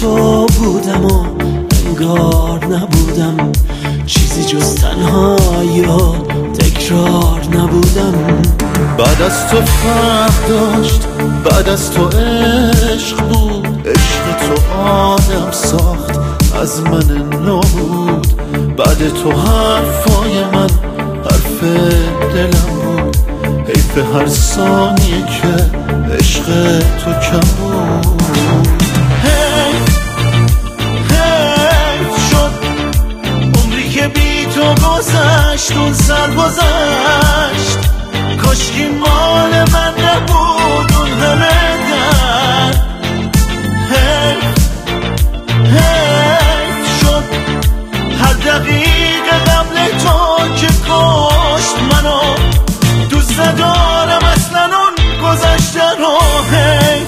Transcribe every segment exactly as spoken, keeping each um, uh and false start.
تو بودم و انگار نبودم، چیزی جز تنهایی و تکرار نبودم. بعد از تو فرق داشت، بعد از تو عشق بود، عشق تو آدم ساخت از من نو بود. بعد تو حرفای من حرف دلم بود، حیف هر ثانیه که عشق تو کم بود. حیف حیف شد عمری که بی تو گذشت، اون سر گذشت، کاشکی مال من نبود اون همه درد. حیف حیف شد هر دقیقه قبل تو که کشت منو، دوست ندارم اصلا اون گذشته رو. حیف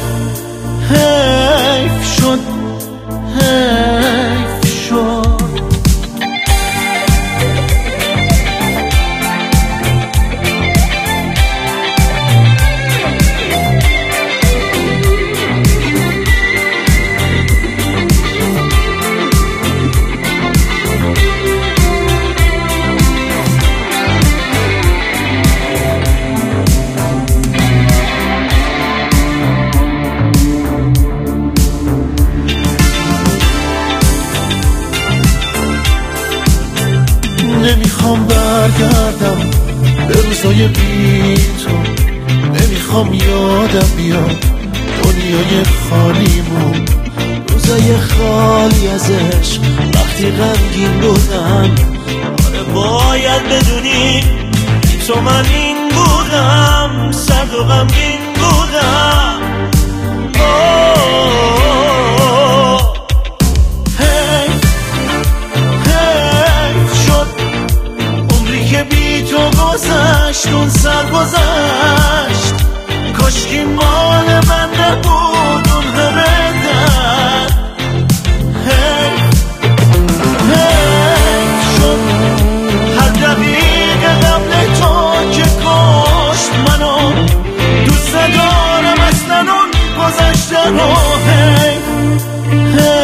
حیف شد حیف شد. نمیخوام برگردم به روزای بی تو، نمیخوام یادم بیاد دنیای خالیمون، روزای خالی از عشق وقتی غمگین بودم. آره باید بدونی تو من این بودم، سرد و غمگین بودم. گذشت اون سر گذشت، کاشکی مال من نبود اون همه درد. حیف حیف شد هر دقیقه قبل تو که کشت منو، دوست ندارم اصلا اون گذشته رو. حیف